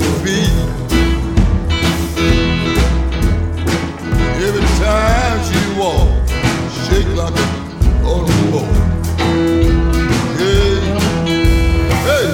feet. Every time she walk, shake like a golden ball. Hey, hey.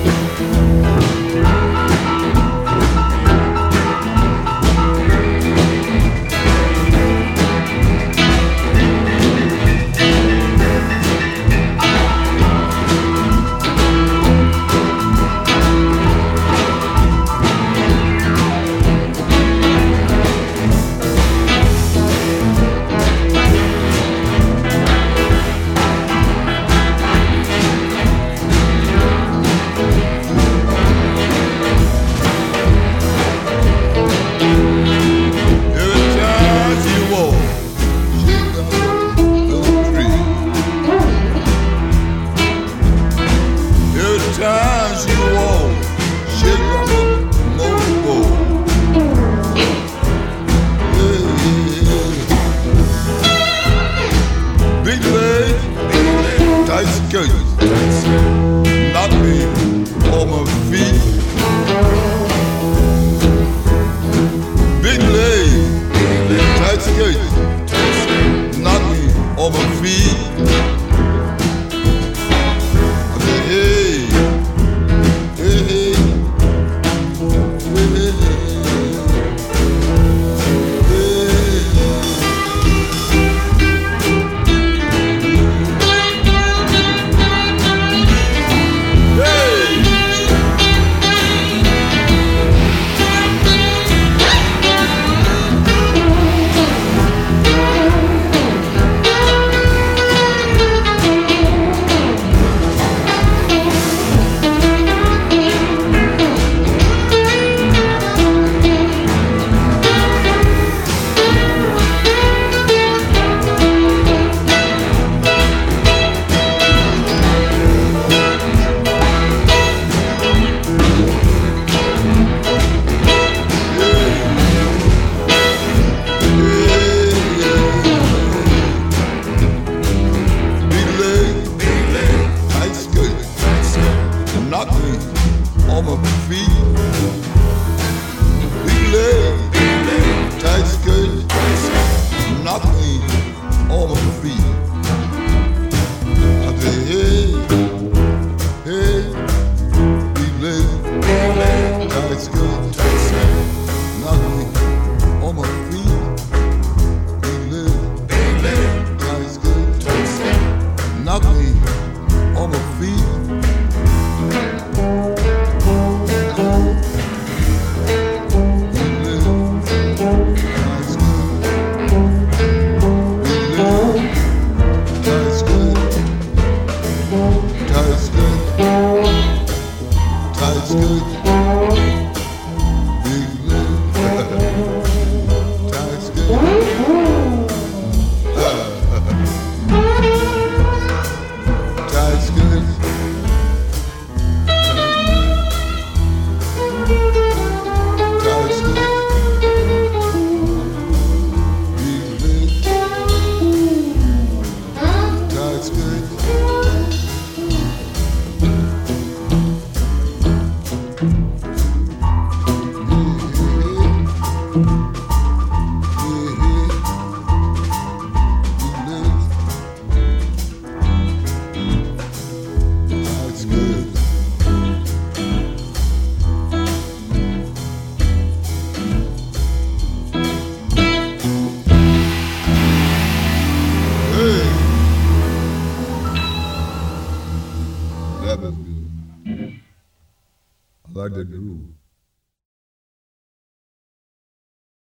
Time she walk, shake like a motorboat. Yeah, yeah. Big legs, tight skirts, knock me on my feet. Big legs, tight skirts, knock me on my feet. I said, hey. Knock me on my feet. Big leg, tight skirt, knock me on my feet. I say, hey, hey, big leg, tight skirt, knock me on my feet. Big leg, tight skirt, knock me on my feet. Tight skirt, big leg, tight skirt, tight skirt, tight skirt, big leg, tight skirt. That was good. I like that groove.